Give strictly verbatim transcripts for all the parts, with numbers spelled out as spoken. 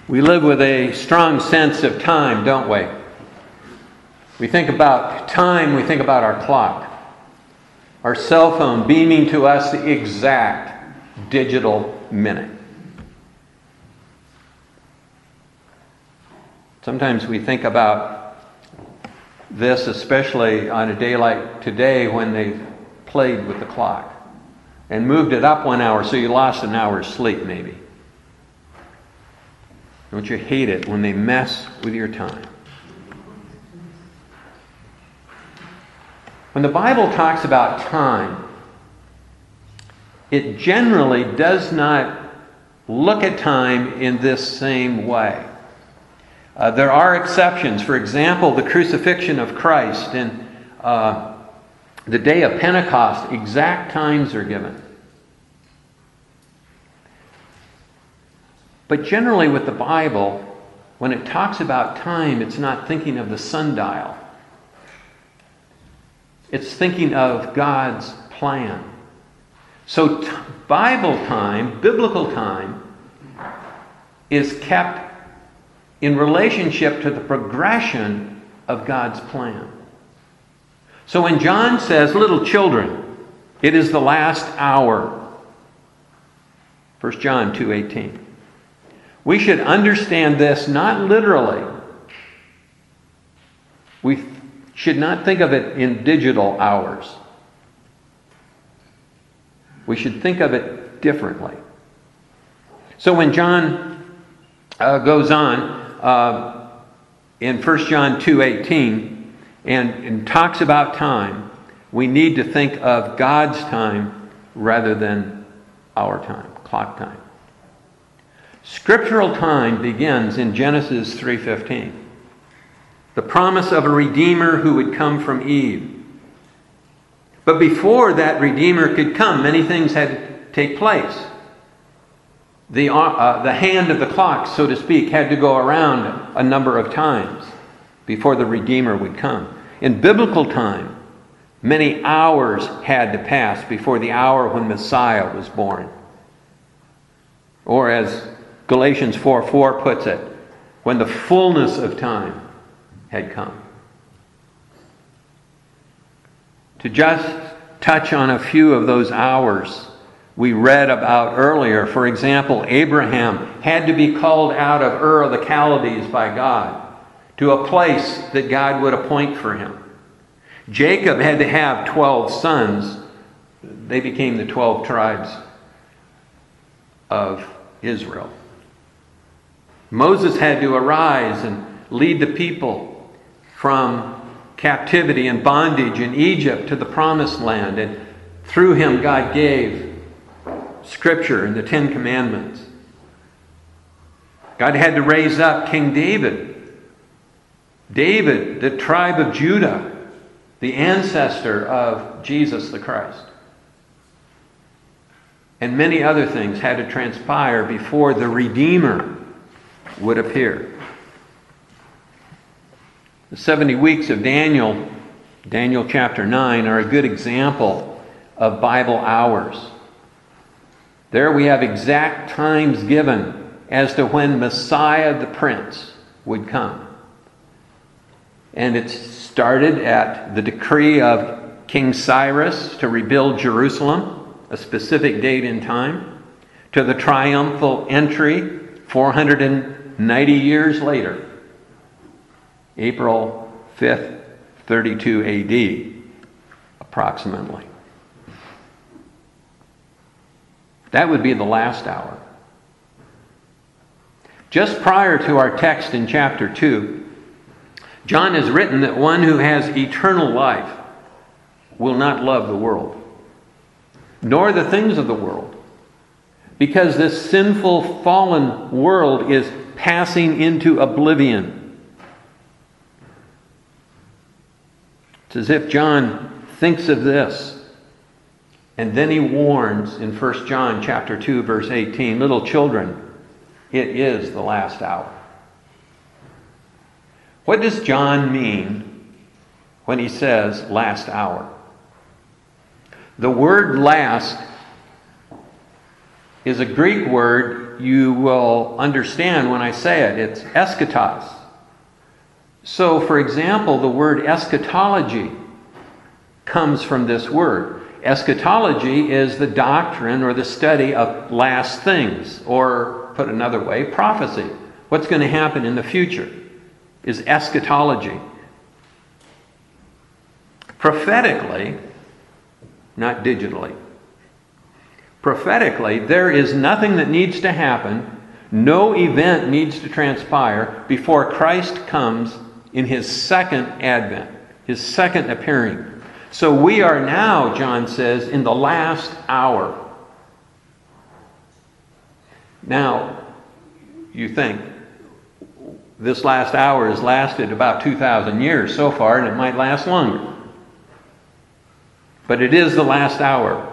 We live with a strong sense of time, don't we? We think about time, we think about our clock. Our cell phone beaming to us the exact digital minute. Sometimes we think about this, especially on a day like today when they played with the clock and moved it up one hour so you lost an hour's sleep maybe. Don't you hate it when they mess with your time? When the Bible talks about time, it generally does not look at time in this same way. Uh, there are exceptions. For example, the crucifixion of Christ and uh, the day of Pentecost, exact times are given. But generally with the Bible, when it talks about time, it's not thinking of the sundial. It's thinking of God's plan. So t- Bible time, biblical time, is kept in relationship to the progression of God's plan. So when John says, little children, it is the last hour. First John two eighteen. We should understand this not literally. We should not think of it in digital hours. We should think of it differently. So when John uh, goes on uh, in First John two eighteen and, and talks about time, we need to think of God's time rather than our time, clock time. Scriptural time begins in Genesis three fifteen. The promise of a Redeemer who would come from Eve. But before that Redeemer could come, many things had to take place. The, uh, the hand of the clock, so to speak, had to go around a number of times before the Redeemer would come. In biblical time, many hours had to pass before the hour when Messiah was born. Or as Galatians four four puts it, when the fullness of time had come. To just touch on a few of those hours we read about earlier. For example, Abraham had to be called out of Ur of the Chaldees by God to a place that God would appoint for him. Jacob had to have twelve sons. They became the twelve tribes of Israel. Moses had to arise and lead the people from captivity and bondage in Egypt to the promised land. And through him, God gave Scripture and the Ten Commandments. God had to raise up King David. David, the tribe of Judah, the ancestor of Jesus the Christ. And many other things had to transpire before the Redeemer would appear. The seventy weeks of Daniel, Daniel chapter nine, are a good example of Bible hours. There we have exact times given as to when Messiah the Prince would come. And it started at the decree of King Cyrus to rebuild Jerusalem, a specific date in time, to the triumphal entry four hundred ninety years later, April fifth, thirty-two A D, approximately. That would be the last hour. Just prior to our text in chapter two, John has written that one who has eternal life will not love the world, nor the things of the world, because this sinful, fallen world is passing into oblivion. It's as if John thinks of this, and then he warns in First John chapter two, verse eighteen, little children, it is the last hour. What does John mean when he says last hour? The word last is a Greek word word you will understand when I say it. It's eschatos. So, for example, the word eschatology comes from this word. Eschatology is the doctrine or the study of last things, or put another way, prophecy. What's going to happen in the future is eschatology. Prophetically, not digitally, prophetically, there is nothing that needs to happen, no event needs to transpire before Christ comes in his second advent, his second appearing. So we are now, John says, in the last hour. Now, you think, this last hour has lasted about two thousand years so far, and it might last longer. But it is the last hour.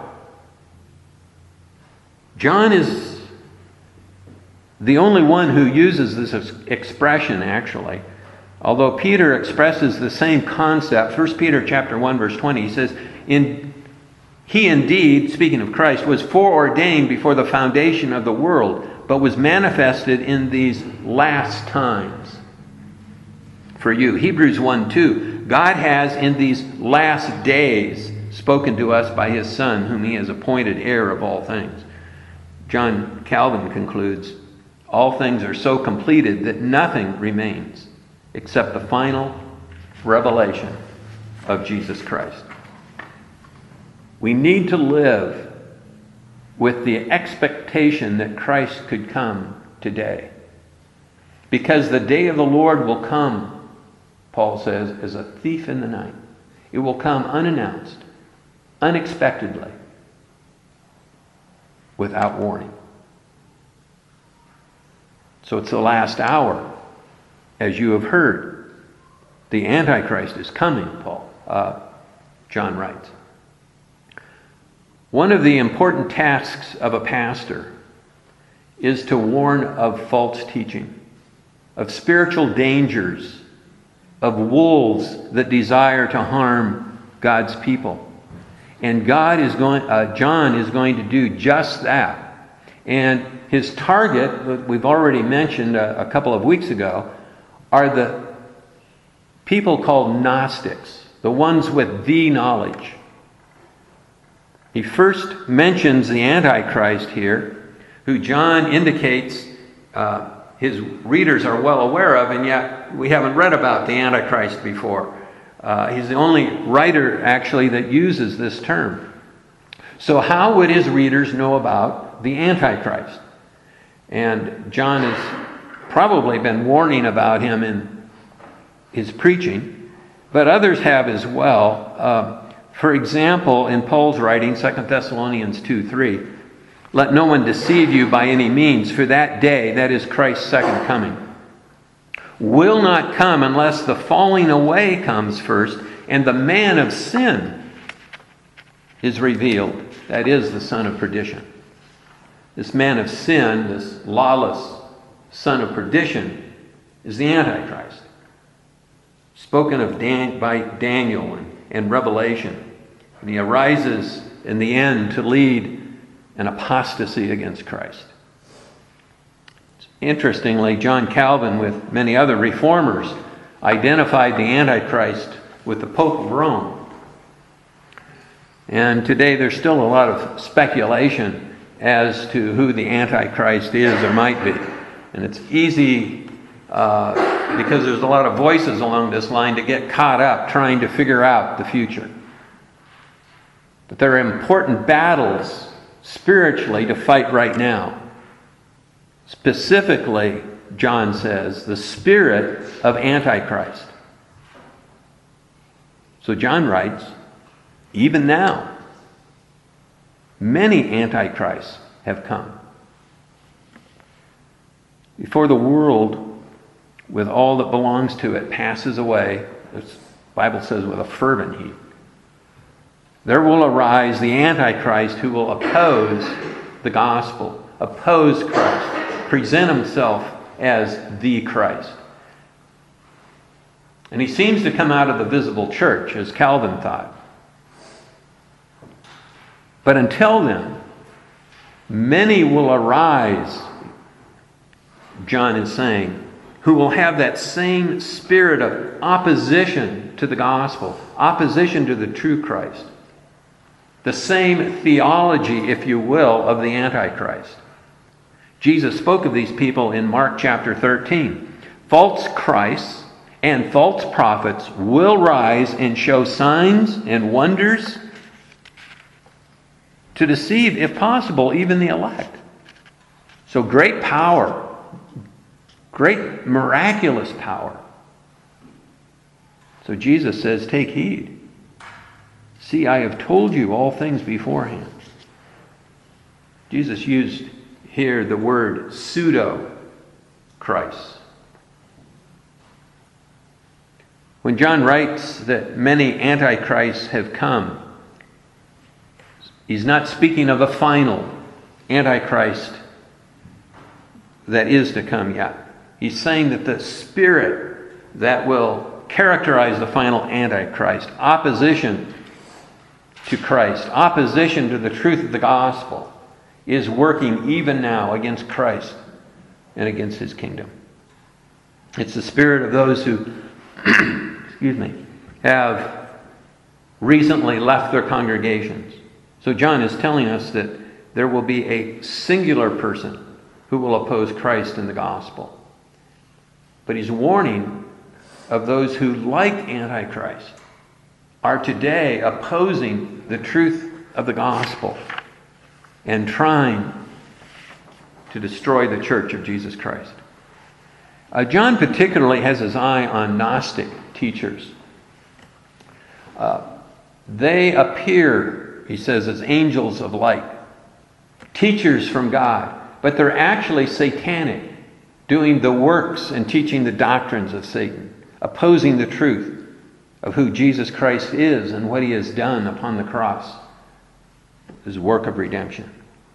John is the only one who uses this expression, actually. Although Peter expresses the same concept. First Peter chapter one, verse twenty, he says, "In he indeed," speaking of Christ, "was foreordained before the foundation of the world, but was manifested in these last times for you." Hebrews one two, God has in these last days spoken to us by his Son, whom he has appointed heir of all things. John Calvin concludes, all things are so completed that nothing remains except the final revelation of Jesus Christ. We need to live with the expectation that Christ could come today. Because the day of the Lord will come, Paul says, as a thief in the night. It will come unannounced, unexpectedly, without warning. So it's the last hour. As you have heard, the Antichrist is coming, Paul, uh, John writes. One of the important tasks of a pastor is to warn of false teaching, of spiritual dangers, of wolves that desire to harm God's people. And God is going, uh, John is going to do just that. And his target, we've already mentioned a, a couple of weeks ago, are the people called Gnostics, the ones with the knowledge. He first mentions the Antichrist here, who John indicates uh, his readers are well aware of, and yet we haven't read about the Antichrist before. Uh, he's the only writer, actually, that uses this term. So how would his readers know about the Antichrist? And John has probably been warning about him in his preaching, but others have as well. Uh, for example, in Paul's writing, Second Thessalonians two three, "Let no one deceive you by any means, for that day," that is Christ's second coming, "will not come unless the falling away comes first, and the man of sin is revealed," that is the son of perdition. This man of sin, this lawless son of perdition, is the Antichrist, spoken of Dan- by Daniel and, and Revelation. And he arises in the end to lead an apostasy against Christ. Interestingly, John Calvin, with many other reformers, identified the Antichrist with the Pope of Rome. And today there's still a lot of speculation as to who the Antichrist is or might be. And it's easy, uh, because there's a lot of voices along this line, to get caught up trying to figure out the future. But there are important battles spiritually to fight right now. Specifically, John says, the spirit of Antichrist. So John writes, even now, many Antichrists have come. Before the world, with all that belongs to it, passes away, the Bible says with a fervent heat, there will arise the Antichrist who will oppose the gospel, oppose Christ, present himself as the Christ. And he seems to come out of the visible church, as Calvin thought. But until then, many will arise John is saying, who will have that same spirit of opposition to the gospel, opposition to the true Christ, the same theology, if you will, of the Antichrist. Jesus spoke of these people in Mark chapter thirteen. False Christs and false prophets will rise and show signs and wonders to deceive, if possible, even the elect. So great power, great miraculous power. So Jesus says, take heed. See, I have told you all things beforehand. Jesus used here the word pseudo-Christ. When John writes that many antichrists have come, he's not speaking of a final antichrist that is to come yet. He's saying that the spirit that will characterize the final antichrist, opposition to Christ, opposition to the truth of the gospel, is working even now against Christ and against his kingdom. It's the spirit of those who excuse me, have recently left their congregations. So John is telling us that there will be a singular person who will oppose Christ and the gospel. But he's warning of those who, like Antichrist, are today opposing the truth of the gospel and trying to destroy the church of Jesus Christ. Uh, John particularly has his eye on Gnostic teachers. Uh, they appear, he says, as angels of light, teachers from God, but they're actually satanic, doing the works and teaching the doctrines of Satan, opposing the truth of who Jesus Christ is and what he has done upon the cross, his work of redemption.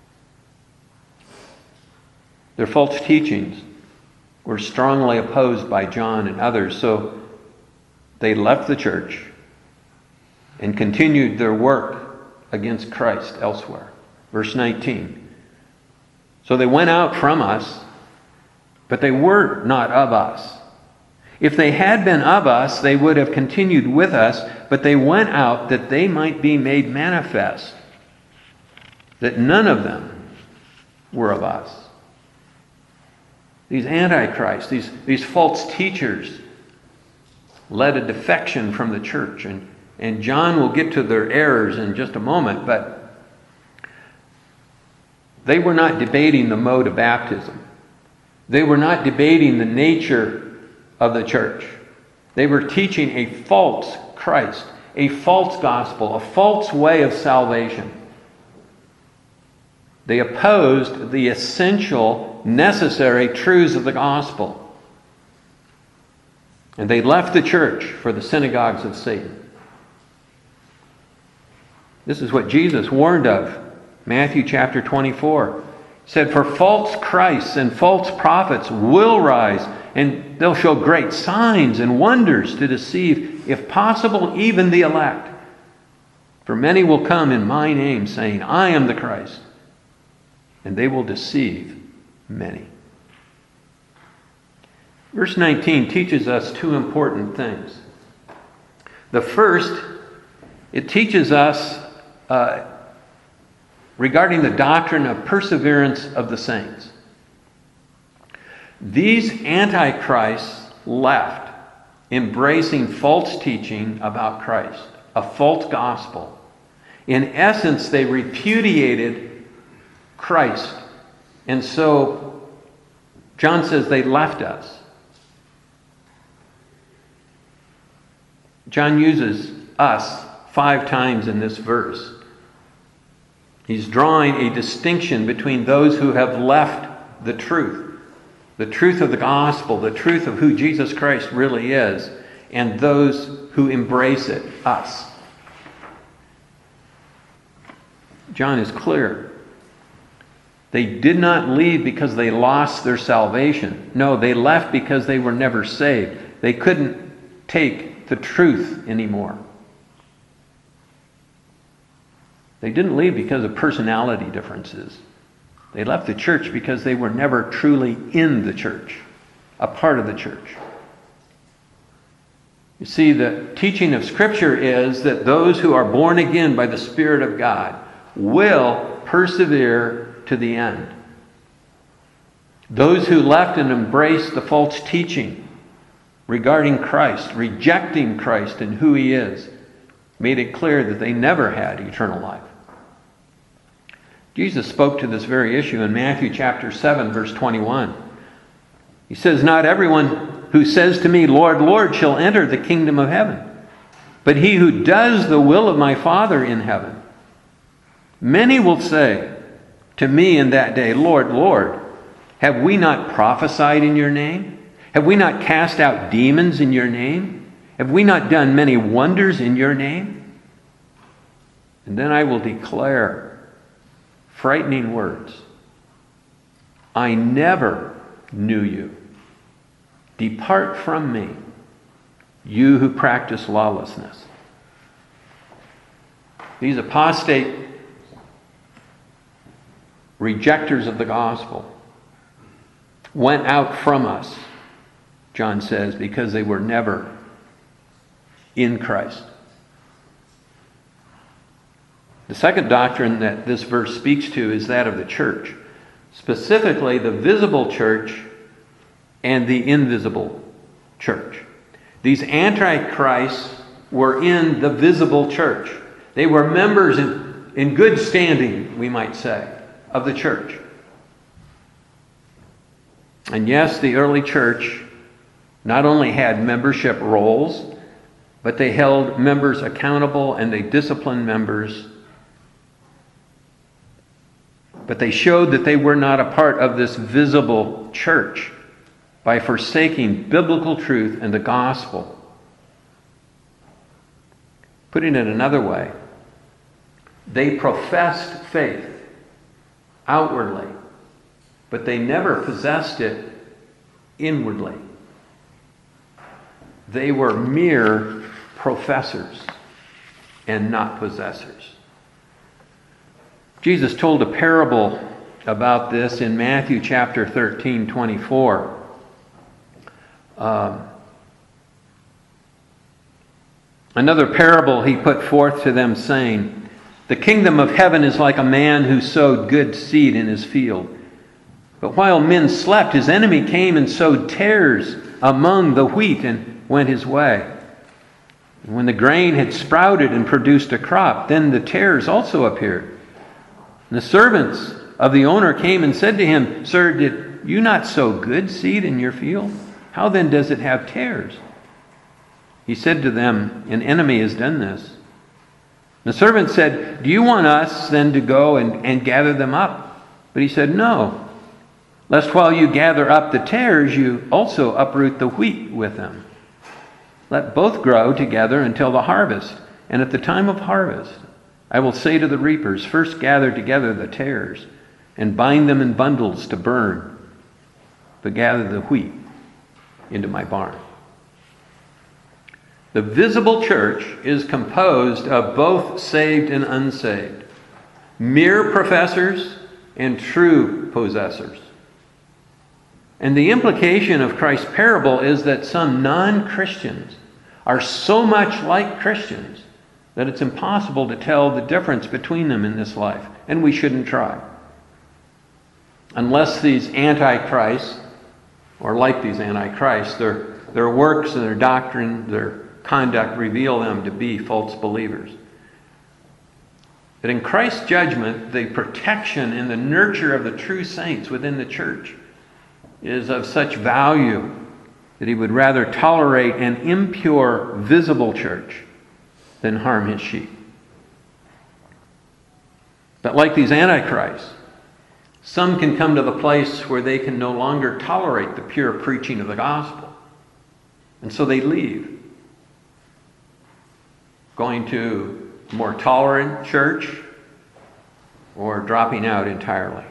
Their false teachings were strongly opposed by John and others, so they left the church and continued their work against Christ elsewhere. Verse nineteen. So they went out from us, but they were not of us. If they had been of us, they would have continued with us, but they went out that they might be made manifest, that none of them were of us. These antichrists, these, these false teachers, led a defection from the church. And, and John will get to their errors in just a moment, but they were not debating the mode of baptism. They were not debating the nature of the church. They were teaching a false Christ, a false gospel, a false way of salvation. They opposed the essential, necessary truths of the gospel. And they left the church for the synagogues of Satan. This is what Jesus warned of. Matthew chapter twenty-four. He said, for false Christs and false prophets will rise, and they'll show great signs and wonders to deceive, if possible, even the elect. For many will come in my name, saying, I am the Christ. And they will deceive many. Verse nineteen teaches us two important things. The first, it teaches us uh, regarding the doctrine of perseverance of the saints. These antichrists left, embracing false teaching about Christ, a false gospel. In essence, they repudiated Christ. And so, John says they left us. John uses us five times in this verse. He's drawing a distinction between those who have left the truth, the truth of the gospel, the truth of who Jesus Christ really is, and those who embrace it, us. John is clear. They did not leave because they lost their salvation. No, they left because they were never saved. They couldn't take the truth anymore. They didn't leave because of personality differences. They left the church because they were never truly in the church, a part of the church. You see, the teaching of Scripture is that those who are born again by the Spirit of God will persevere to the end. Those who left and embraced the false teaching regarding Christ, rejecting Christ and who He is, made it clear that they never had eternal life. Jesus spoke to this very issue in Matthew chapter seven, verse twenty-one. He says, "Not everyone who says to me, 'Lord, Lord,' shall enter the kingdom of heaven, but he who does the will of my Father in heaven. Many will say to me in that day, 'Lord, Lord, have we not prophesied in your name? Have we not cast out demons in your name? Have we not done many wonders in your name?' And then I will declare frightening words. 'I never knew you. Depart from me, you who practice lawlessness.'" These apostate rejectors of the gospel went out from us, John says, because they were never in Christ. The second doctrine that this verse speaks to is that of the church, specifically the visible church and the invisible church. These antichrists were in the visible church. They were members in, in good standing, we might say, of the church. And yes, the early church not only had membership roles, but they held members accountable and they disciplined members. But they showed that they were not a part of this visible church by forsaking biblical truth and the gospel. Putting it another way, they professed faith outwardly, but they never possessed it inwardly. They were mere professors and not possessors. Jesus told a parable about this in Matthew chapter thirteen, twenty-four. Um, another parable he put forth to them, saying, "The kingdom of heaven is like a man who sowed good seed in his field. But while men slept, his enemy came and sowed tares among the wheat and went his way. And when the grain had sprouted and produced a crop, then the tares also appeared. And the servants of the owner came and said to him, 'Sir, did you not sow good seed in your field? How then does it have tares?' He said to them, 'An enemy has done this.' The servant said, 'Do you want us then to go and, and gather them up?' But he said, 'No, lest while you gather up the tares, you also uproot the wheat with them. Let both grow together until the harvest. And at the time of harvest, I will say to the reapers, first gather together the tares and bind them in bundles to burn, but gather the wheat into my barn.'" The visible church is composed of both saved and unsaved, mere professors and true possessors. And the implication of Christ's parable is that some non-Christians are so much like Christians that it's impossible to tell the difference between them in this life, and we shouldn't try. Unless these antichrists, or like these antichrists, their, their works and their doctrine, their conduct reveal them to be false believers. That in Christ's judgment, the protection and the nurture of the true saints within the church is of such value that he would rather tolerate an impure, visible church than harm his sheep. But like these antichrists, some can come to the place where they can no longer tolerate the pure preaching of the gospel. And so they leave, going to a more tolerant church or dropping out entirely.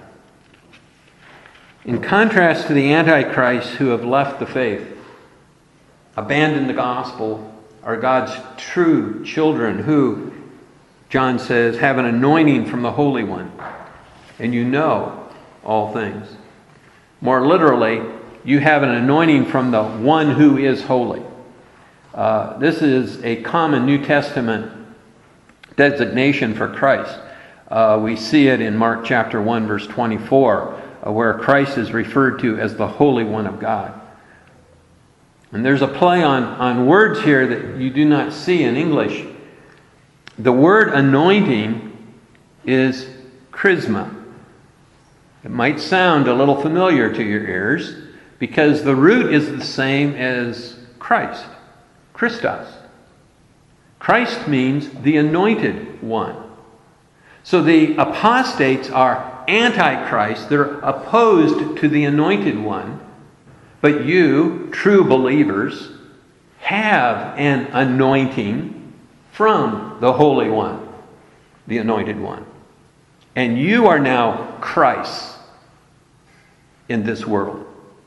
In contrast to the antichrists who have left the faith, abandoned the gospel, are God's true children who, John says, have an anointing from the Holy One. And you know all things. More literally, you have an anointing from the one who is holy. Uh, this is a common New Testament designation for Christ. Uh, we see it in Mark chapter one, verse twenty-four, uh, where Christ is referred to as the Holy One of God. And there's a play on, on words here that you do not see in English. The word anointing is charisma. It might sound a little familiar to your ears because the root is the same as Christ, Christos. Christ means the anointed one. So the apostates are antichrist. They're opposed to the anointed one. But you, true believers, have an anointing from the Holy One, the anointed one. And you are now Christ in this world.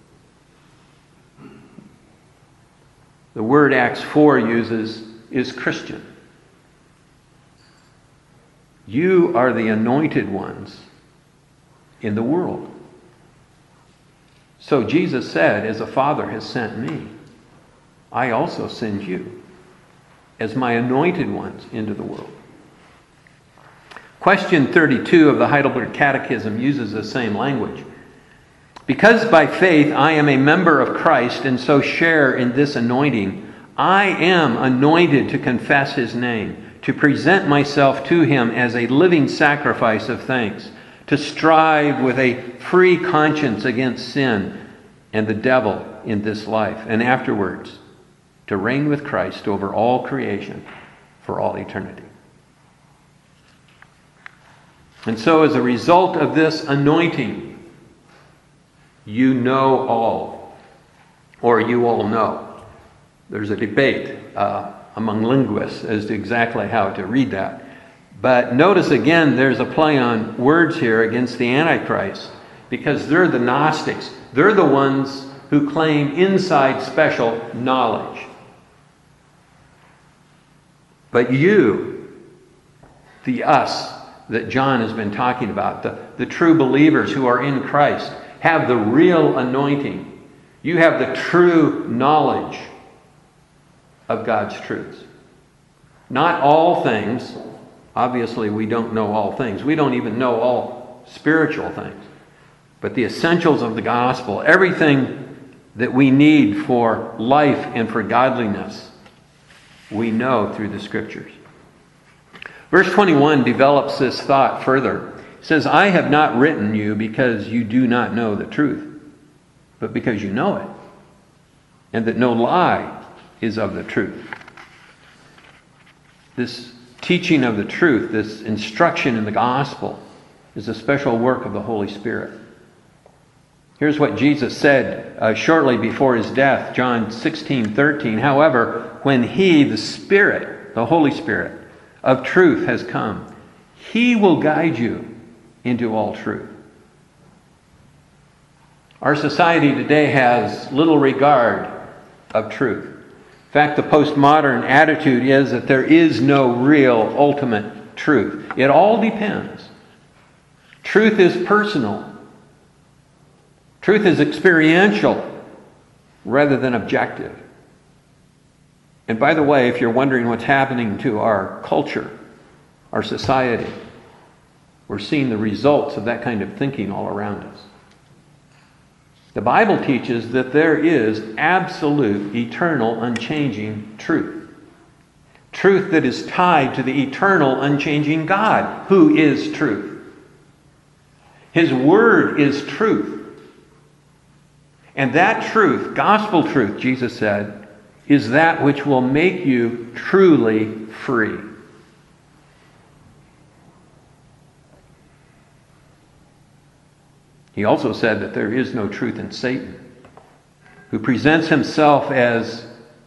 The word Acts four uses is Christian. You are the anointed ones in the world. So Jesus said, as the Father has sent me, I also send you as my anointed ones into the world. Question thirty-two of the Heidelberg Catechism uses the same language. Because by faith I am a member of Christ and so share in this anointing, I am anointed to confess his name, to present myself to him as a living sacrifice of thanks, to strive with a free conscience against sin and the devil in this life, and afterwards to reign with Christ over all creation for all eternity. And so as a result of this anointing, you know all, or you all know. There's a debate uh, among linguists as to exactly how to read that. But notice again, there's a play on words here against the Antichrist, because they're the Gnostics. They're the ones who claim inside special knowledge. But you, the us that John has been talking about, the, the true believers who are in Christ, have the real anointing. You have the true knowledge of God's truths. Not all things. Obviously, we don't know all things. We don't even know all spiritual things. But the essentials of the gospel, everything that we need for life and for godliness, we know through the Scriptures. Verse twenty-one develops this thought further. It says, I have not written you because you do not know the truth, but because you know it, and that no lie is of the truth. This teaching of the truth, this instruction in the gospel, is a special work of the Holy Spirit. Here's what Jesus said uh, shortly before his death, John sixteen thirteen. However, when he, the Spirit, the Holy Spirit of truth has come, he will guide you into all truth. Our society today has little regard of truth. In fact, the postmodern attitude is that there is no real ultimate truth. It all depends. Truth is personal. Truth is experiential rather than objective. And by the way, if you're wondering what's happening to our culture, our society, we're seeing the results of that kind of thinking all around us. The Bible teaches that there is absolute, eternal, unchanging truth. Truth that is tied to the eternal, unchanging God, who is truth. His Word is truth. And that truth, gospel truth, Jesus said, is that which will make you truly free. He also said that there is no truth in Satan, who presents himself as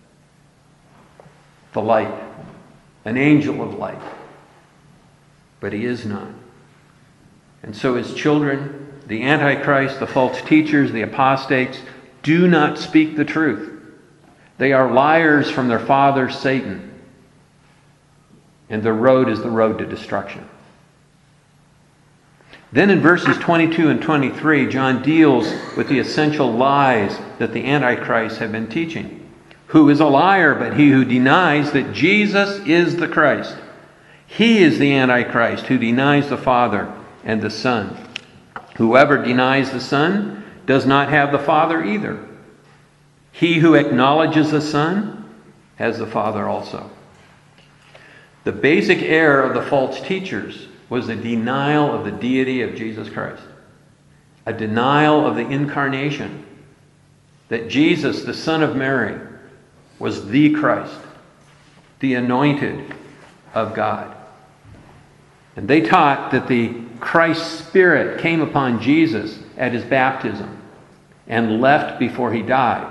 the light, an angel of light. But he is not. And so his children, the Antichrist, the false teachers, the apostates, do not speak the truth. They are liars from their father, Satan. And their road is the road to destruction. Then in verses twenty-two and twenty-three, John deals with the essential lies that the Antichrist have been teaching. Who is a liar but he who denies that Jesus is the Christ? He is the Antichrist who denies the Father and the Son. Whoever denies the Son does not have the Father either. He who acknowledges the Son has the Father also. The basic error of the false teachers was a denial of the deity of Jesus Christ, a denial of the incarnation, that Jesus, the Son of Mary, was the Christ, the anointed of God. And they taught that the Christ Spirit came upon Jesus at his baptism and left before he died.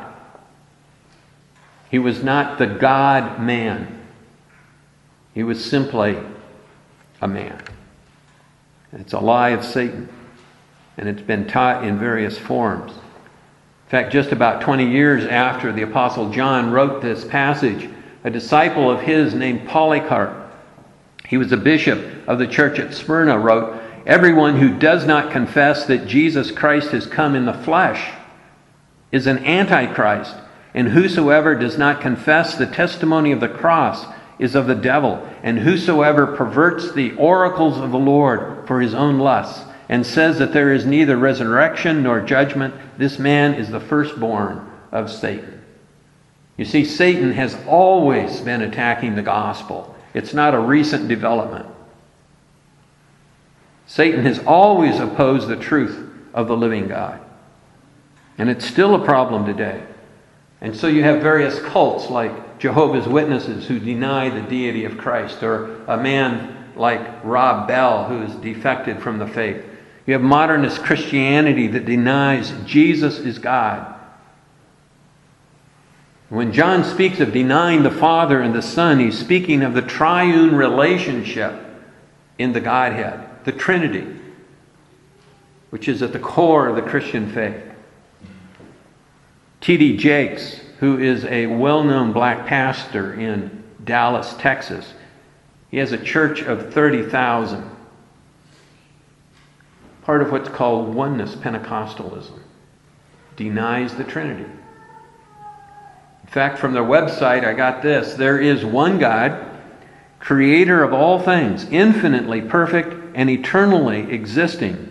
He was not the God-man. He was simply a man. It's a lie of Satan, and it's been taught in various forms. In fact, just about twenty years after the Apostle John wrote this passage, a disciple of his named Polycarp, he was a bishop of the church at Smyrna, wrote, "Everyone who does not confess that Jesus Christ has come in the flesh is an antichrist, and whosoever does not confess the testimony of the cross is of the devil, and whosoever perverts the oracles of the Lord for his own lusts, and says that there is neither resurrection nor judgment, this man is the firstborn of Satan." You see, Satan has always been attacking the gospel. It's not a recent development. Satan has always opposed the truth of the living God. And it's still a problem today. And so you have various cults like Jehovah's Witnesses who deny the deity of Christ, or a man like Rob Bell who has defected from the faith. You have modernist Christianity that denies Jesus is God. When John speaks of denying the Father and the Son, he's speaking of the triune relationship in the Godhead, the Trinity, which is at the core of the Christian faith. T D Jakes, who is a well-known black pastor in Dallas, Texas, he has a church of thirty thousand, part of what's called oneness Pentecostalism, denies the Trinity. In fact, from their website, I got this: there is one God, creator of all things, infinitely perfect and eternally existing.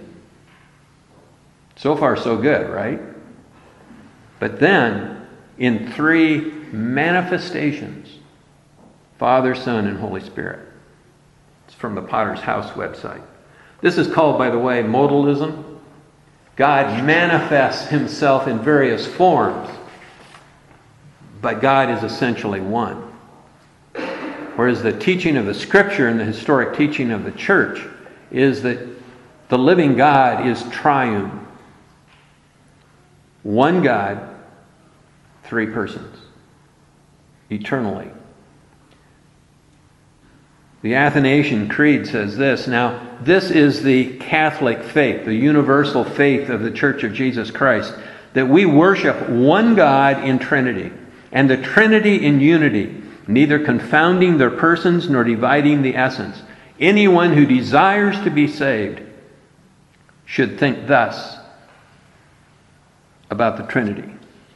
So far, so good, right? But then, in three manifestations, Father, Son, and Holy Spirit. It's from the Potter's House website. This is called, by the way, modalism. God manifests himself in various forms, but God is essentially one. Whereas the teaching of the Scripture and the historic teaching of the church is that the living God is triune. One God, three persons, eternally. The Athanasian Creed says this: "Now, this is the Catholic faith, the universal faith of the Church of Jesus Christ, that we worship one God in Trinity, and the Trinity in unity, neither confounding their persons nor dividing the essence. Anyone who desires to be saved should think thus about the Trinity."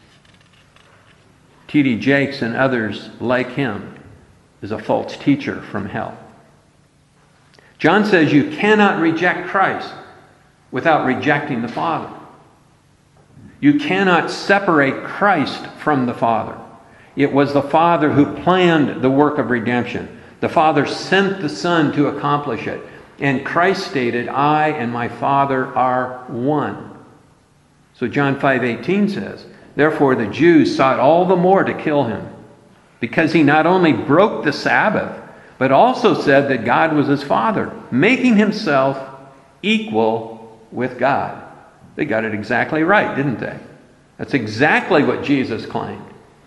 T D Jakes and others like him is a false teacher from hell. John says you cannot reject Christ without rejecting the Father. You cannot separate Christ from the Father. It was the Father who planned the work of redemption. The Father sent the Son to accomplish it. And Christ stated, "I and my Father are one." So John five eighteen says, "Therefore the Jews sought all the more to kill him, because he not only broke the Sabbath, but also said that God was his Father, making himself equal with God." They got it exactly right, didn't they? That's exactly what Jesus claimed.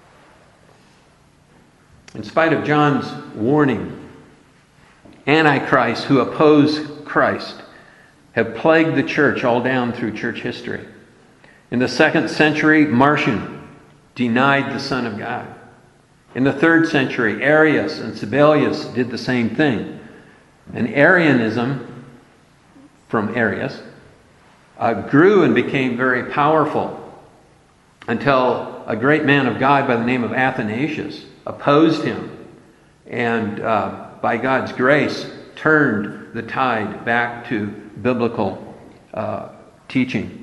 In spite of John's warning, antichrists who oppose Christ have plagued the church all down through church history. In the second century, Marcion denied the Son of God. In the third century, Arius and Sabellius did the same thing. And Arianism from Arius, uh, grew and became very powerful until a great man of God by the name of Athanasius opposed him and uh, by God's grace turned the tide back to biblical uh, teaching.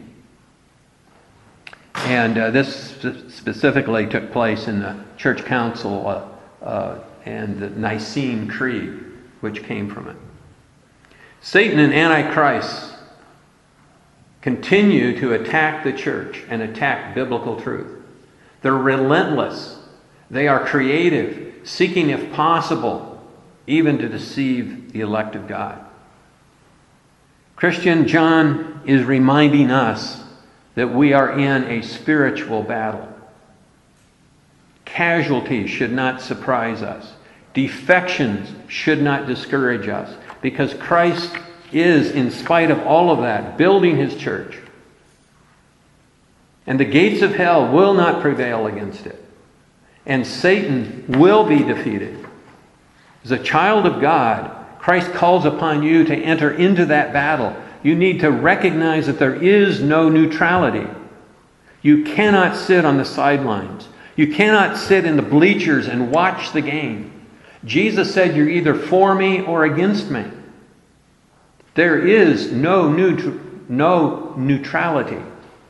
And uh, this specifically took place in the Church Council uh, uh, and the Nicene Creed, which came from it. Satan and Antichrist continue to attack the church and attack biblical truth. They're relentless. They are creative, seeking, if possible, even to deceive the elect of God. Christian, John is reminding us that we are in a spiritual battle. Casualties should not surprise us. Defections should not discourage us, because Christ is, in spite of all of that, building his church. And the gates of hell will not prevail against it. And Satan will be defeated. As a child of God, Christ calls upon you to enter into that battle. You need to recognize that there is no neutrality. You cannot sit on the sidelines. You cannot sit in the bleachers and watch the game. Jesus said you're either for me or against me. There is no, neutral, no neutrality.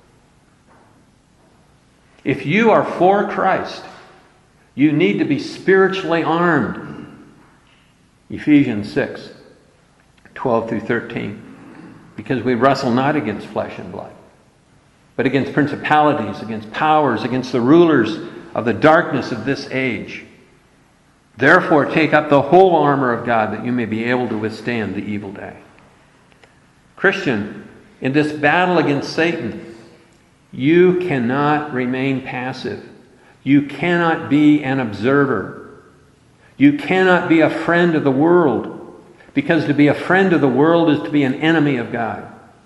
If you are for Christ, you need to be spiritually armed. Ephesians six, twelve through thirteen. Because we wrestle not against flesh and blood, but against principalities, against powers, against the rulers of the darkness of this age. Therefore, take up the whole armor of God, that you may be able to withstand the evil day. Christian, in this battle against Satan, you cannot remain passive. You cannot be an observer. You cannot be a friend of the world, because to be a friend of the world is to be an enemy of God.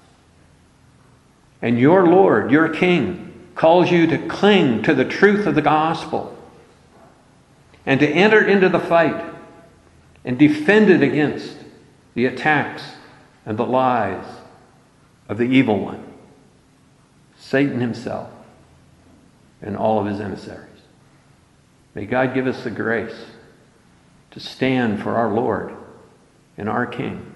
And your Lord, your King, calls you to cling to the truth of the gospel and to enter into the fight and defend it against the attacks and the lies of the evil one, Satan himself and all of his emissaries. May God give us the grace to stand for our Lord and our King